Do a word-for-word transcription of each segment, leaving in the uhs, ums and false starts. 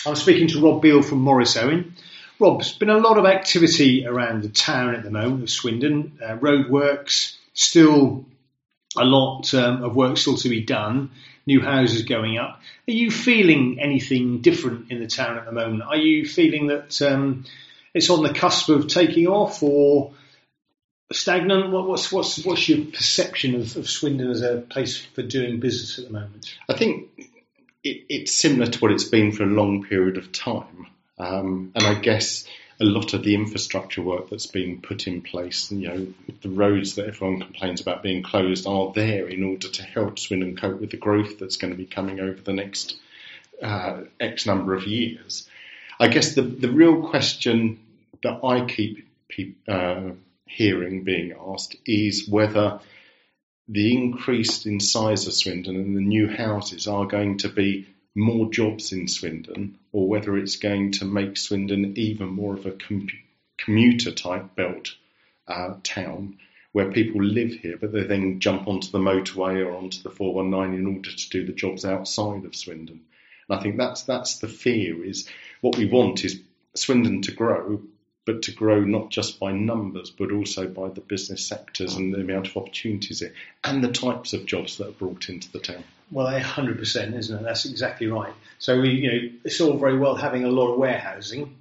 I'm speaking to Rob Beale from Morris Owen. Rob, there's been a lot of activity around the town at the moment of Swindon. Uh, roadworks, still a lot um, of work still to be done. New houses going up. Are you feeling anything different in the town at the moment? Are you feeling that um, it's on the cusp of taking off or stagnant? What, what's what's what's your perception of, of Swindon as a place for doing business at the moment? I think it, it's similar to what it's been for a long period of time, um, and I guess a lot of the infrastructure work that's been put in place, you know, the roads that everyone complains about being closed are there in order to help Swindon cope with the growth that's going to be coming over the next uh, X number of years. I guess the, the real question that I keep uh, hearing being asked is whether the increase in size of Swindon and the new houses are going to be more jobs in Swindon, or whether it's going to make Swindon even more of a com- commuter type belt uh, town where people live here but they then jump onto the motorway or onto the four one nine in order to do the jobs outside of Swindon. And I think that's that's the fear, is what we want is Swindon to grow, but to grow not just by numbers but also by the business sectors and the amount of opportunities here and the types of jobs that are brought into the town. Well, one hundred percent, isn't it? That's exactly right. So we, you know, it's all very well having a lot of warehousing,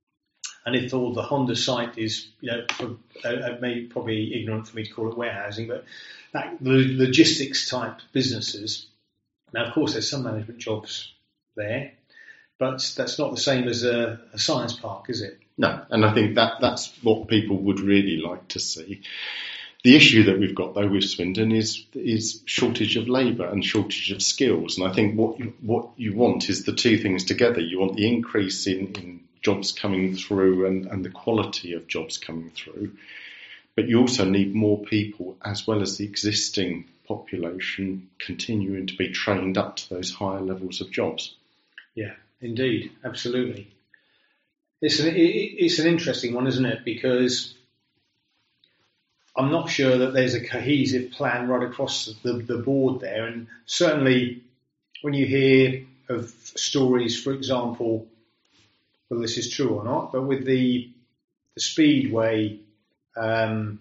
and if all the Honda site is, you know, for, uh, maybe probably ignorant for me to call it warehousing, but that the logistics type businesses. Now, of course, there's some management jobs there, but that's not the same as a, a science park, is it? No, and I think that that's what people would really like to see. The issue that we've got, though, with Swindon is is shortage of labour and shortage of skills. And I think what you, what you want is the two things together. You want the increase in, in jobs coming through and, and the quality of jobs coming through. But you also need more people, as well as the existing population, continuing to be trained up to those higher levels of jobs. Yeah, indeed. Absolutely. It's an, it, it's an interesting one, isn't it? Because I'm not sure that there's a cohesive plan right across the, the board there. And certainly when you hear of stories, for example, well, this is true or not, but with the, the Speedway um,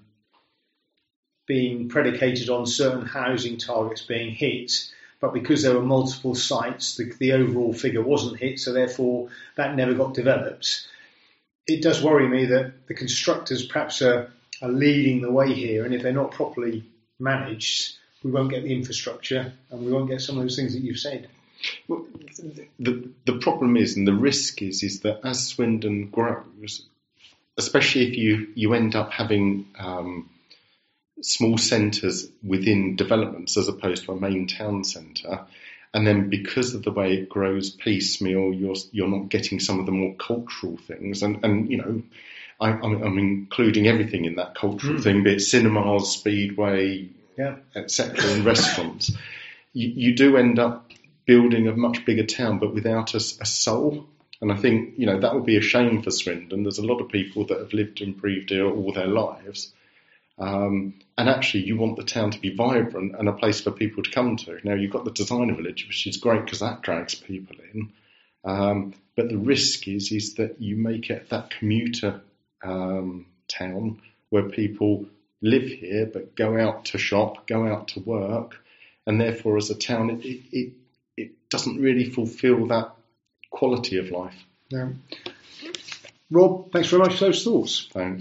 being predicated on certain housing targets being hit, but because there were multiple sites, the, the overall figure wasn't hit, so therefore that never got developed. It does worry me that the constructors perhaps are are leading the way here, and if they're not properly managed, we won't get the infrastructure and we won't get some of those things that you've said. Well, the the problem is, and the risk is, is that as Swindon grows, especially if you, you end up having um, small centres within developments as opposed to a main town centre, and then because of the way it grows piecemeal, you're you're not getting some of the more cultural things, and, and you know, I'm, I'm including everything in that cultural mm. thing, be it cinemas, Speedway, yeah. et cetera, and restaurants. You, you do end up building a much bigger town, but without a, a soul. And I think, you know, that would be a shame for Swindon. There's a lot of people that have lived and breathed here all their lives. Um, and actually, you want the town to be vibrant and a place for people to come to. Now, you've got the designer village, which is great because that drags people in. Um, but the risk is, is that you make it that commuter Um, town where people live here but go out to shop, go out to work, and therefore as a town it it, it, it doesn't really fulfil that quality of life. Yeah. Rob, thanks very much for those thoughts. Thanks.